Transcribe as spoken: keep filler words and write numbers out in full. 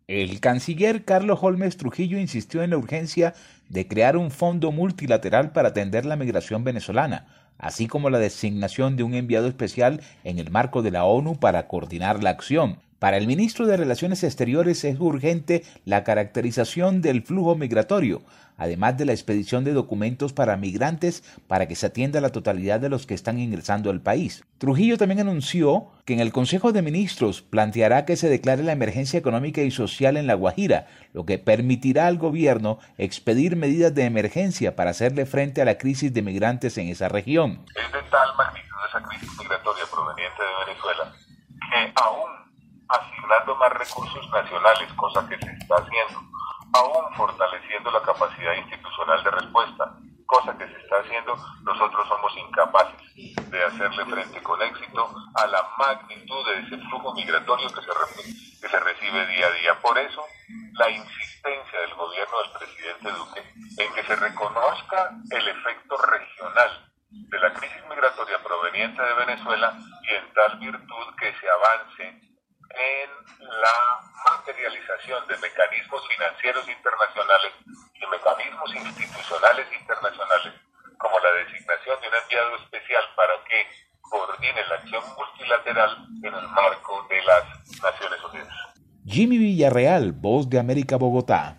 El canciller Carlos Holmes Trujillo insistió en la urgencia de crear un fondo multilateral para atender la migración venezolana, así como la designación de un enviado especial en el marco de la ONU para coordinar la acción. Para el ministro de Relaciones Exteriores es urgente la caracterización del flujo migratorio, además de la expedición de documentos para migrantes para que se atienda la totalidad de los que están ingresando al país. Trujillo también anunció que en el Consejo de Ministros planteará que se declare la emergencia económica y social en La Guajira, lo que permitirá al gobierno expedir medidas de emergencia para hacerle frente a la crisis de migrantes en esa región. Es de tal magnitud esa crisis migratoria proveniente de Venezuela que aún asignando más recursos nacionales, cosa que se está haciendo, aún fortaleciendo la capacidad institucional de respuesta, cosa que se está haciendo, nosotros somos incapaces de hacerle frente con éxito a la magnitud de ese flujo migratorio que se, re- que se recibe día a día. Por eso, la insistencia del gobierno del presidente Duque en que se reconozca el efecto regional de la crisis migratoria proveniente de Venezuela y en tal virtud que se avance en la materialización de mecanismos financieros internacionales y mecanismos institucionales internacionales, como la designación de un enviado especial para que coordine la acción multilateral en el marco de las Naciones Unidas. Jimmy Villarreal, Voz de América, Bogotá.